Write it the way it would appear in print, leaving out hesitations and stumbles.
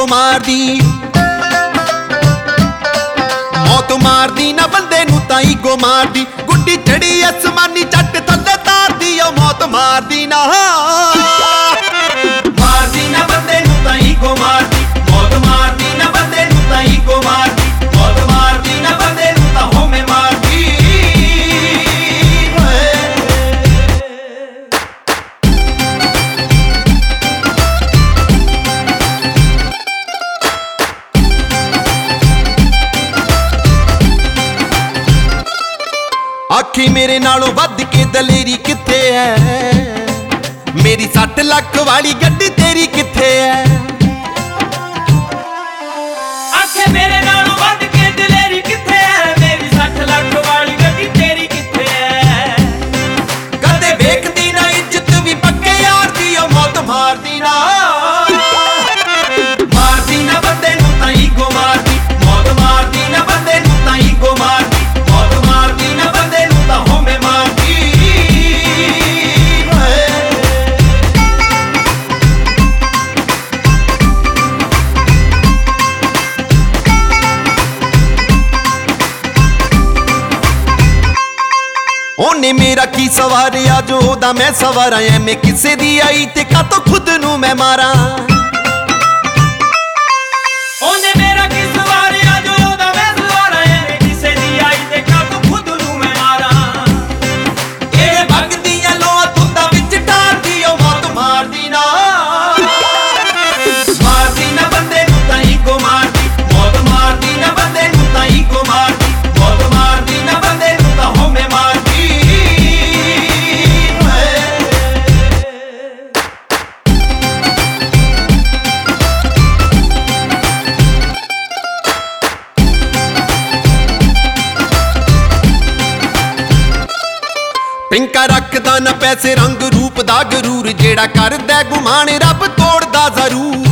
मारदी मौत मारदी ना बंदे नू तां ईगो मारदी गुड्डी चढ़ी आसमानी जट थल्ले तारदी ओ मौत मारदी ना बंदे नू तां ईगो मारदी मौत मारदी ना बंदे नू तां ईगो मारदी मौत मारदी ना बंदे नू तां होमे मारदी आखी मेरे नालों वध के दलेरी किथे है मेरी 60 लाख वाली गड्डी तेरी किथे है आखे मेरे नालों वध के दलेरी किथे है मेरी 60 लाख वाली गड्डी तेरी किथे है कदे वेखदी ना इज्जत भी पक्के यार दी ओ मौत मारदी ना बंदे नू तां ईगो मारदी मौत मारदी ना बंदे नू तां ईगो मारदी मौत मारदी ना बंदे नू तां होमे मारदी ओने मेरा की सवारिया जो ओदा मैं सवारा एवें किसे दी आई ते का तो खुद नू मैं मारा ओने मेरा की सवारिया जो ओदा मैं सवारा एवें किसे दी आई ते का तो खुद नू मैं मारा ए भगदियां लोआ तुंदा विच टारदी ओ मौत मारदी ना बंदे नू तां ईगो मारदी मौत मारदी ना बंदे नू तां ईगो मारदी मौत मारदी ना बंदे नू तां होमे मारदी पिंका रखदा ना पैसे रंग रूप दा गरूर जेड़ा करदा गुमान रब तोड़दा जरूर